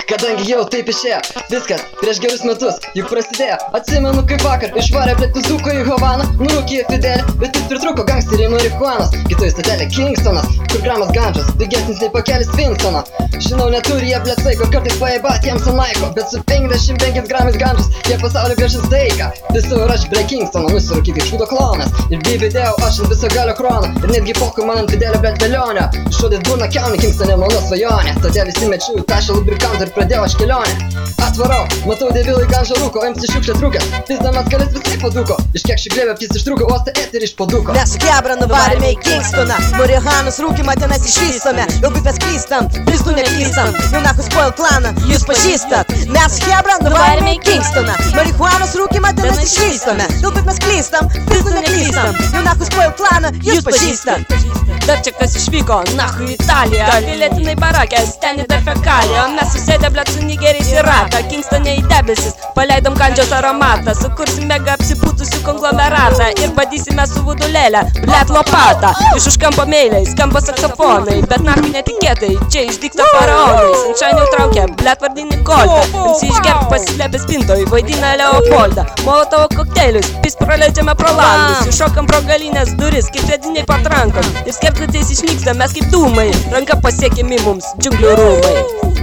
Kadangi jau taip išėjo viskas prieš gerus metus, juk prasidėjo. Atsimenu kaip vakar išvarė blėt kuzuko į Havaną, nurūkė Fidelį, bet jis pritruko gangsteriai marihuanos. Kitoj stotelė Kingstonas, kur gramas gandžas pigesnis nei pakelis Vinstono. Žinau, neturi jie blėt saiko, kartais paėbat jiems ant maiko, bet su 55 gramais gandžas jie pasaulio priešas taiką. Visur aš prie Kingstono nusirūkė kaip šūdo klonas ir bivėdėjau aš ant viso galio krono ir netgi pokui man ant Fidelio blėt velionio. Iššodės burną kiaunį Kingstone mano svajonė, todėl įsimečiau į tašą lubrikantą ir pradėjau aš kelionę. Atvarau, matau devilai ganžą rūko, MC šiukšlės rūkės, pizdamas galės visai paduko. Iš kiek šiglėvė pis ištrūko, uosta eterį iš paduko. Mes su Kebra nuvarėme į Kingstoną, marihuanos rūkimą tenais išvystome. Galbūt mes klystam, pristu neklystam, jaunakų spoil klaną jūs pažįstat. Mes su Kebra nuvarėme į Kingstoną, marihuanos rūkimą tenais išvystome. Galbūt mes klystam, pristu neklystam, jaunakų spoil klaną jūs pažįstat. Dar čia kas išvyko, nahu į Italiją, galėtinai barakės, ten į dar fekalija. O mes susėdę blėt su nigeriais į ratą, Kingstone į debesis, paleidom kandžios aromatą. Sukursim mega apsipūtusių konglomeratą ir badysime su vudulėlę, blėt lopatą. Iš už kampo meiliai, skamba saksofonai, bet nahu netikėtai, čia išdyksta faraonai. Sunshine traukia, blėt vardinį koltą, MC išgerk pasislėpę spintoj, vaidina Leopoldą. Molotovo kokteilius, pis praleidžiame pro langus, iššokam pro galinės duris, kaip vediniai patrankos. Ir skeptatės išnyksta, mes kaip dūmai, ranka pasiekiami mums džiunglių rūmai.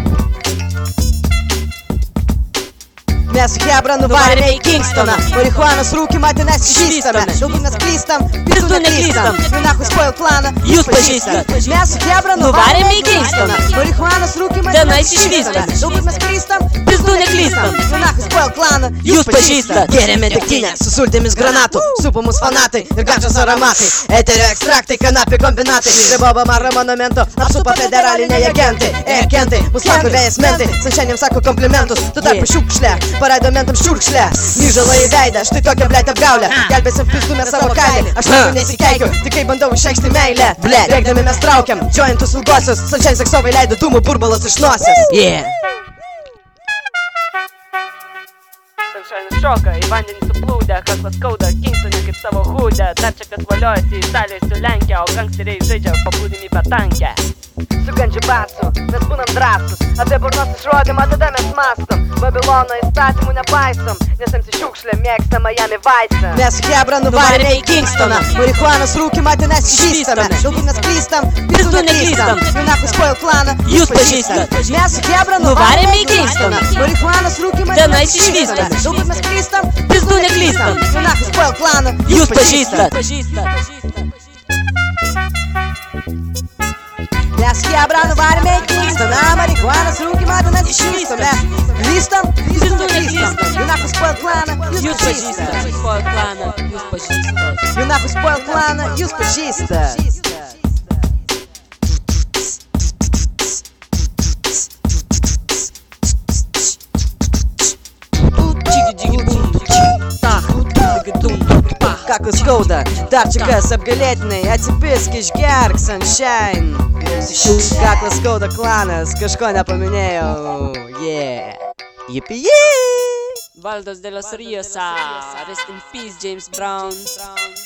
Mes su Kebra nuvarėme į Kingstoną, marihuanos rūkimą tenais išvystome. Galbūt mes klystam, pristu neklystam, jaunakų spoil klaną jūs pažįstat. Mes su Kebra nuvarėme į Kingstoną, marihuanos rūkimą tenais išvystome. Galbūt mes klystam, pristu neklystam, jaunakų spoil klaną jūs pažįstat. Geriame degtinę su sultėmis granatų, supa mus fanatai ir ganžos aromatai, eterio ekstraktai, kanapių kombinatai. Reboba maro monumento, apsupa federaliniai agentai, agentai, mus sako vėjas mentai, Sunshine jiems sako komplimentus, tu tarpu šiukšlė. Paraido mentam šiurkšlę, myžalo į veidą, štai tokia blėt apgaulė. Gelbėsim pistumę savo kailį, aš nieko nesikeikiu, tik kai bandau išreikšti meilę. Blėt, rėkdami mes traukiam, džointus ilgosius, Sunshine seksovai leido dūmų burbulas iš nosies. Sunshine šoka, į vandenį suplūdę, kaklas skauda, Kingstone kaip savo hūdę. Dar čia kas valiojasi, Italijai su Lenkija, o gangsteriai žaidžia paplūdimį petankę. Su gandžiu basu, mes būnam drąsus, apie burnos išrodymą tada mes mastom. Babilono įstatymų nepaisom, nes MC šiukšlė mėgsta Miami Vice. Mes su Kebra nuvarėme į Kingstoną, marihuanos rūkimą tenais išvystome. Galbūt mes klystam, pristu neklystam, jaunakų spoil klaną jūs pažįstat. Mes su Kebra nuvarėme į Kingstoną, marihuanos rūkimą tenais išvystome. Galbūt mes klystam, pristu neklystam, jaunakų spoil klaną jūs pažįstat. Mes Kebra nuvarėme į Kingstoną, marihuanos rūkimą tenais išvystome. Klystam, pristu neklystam, jaunakų spoil klaną jūs pažįstat. Jaunakų spoil klaną jūs pažįstat. Kaklas skauda, dar čia kas apgalėtinai, atsipisk išgerk Sunshine. Kaklas skauda klanas, kažko nepaminėjau, yeah. Yippee! Valdos de los Riosa, rest in peace James Brown.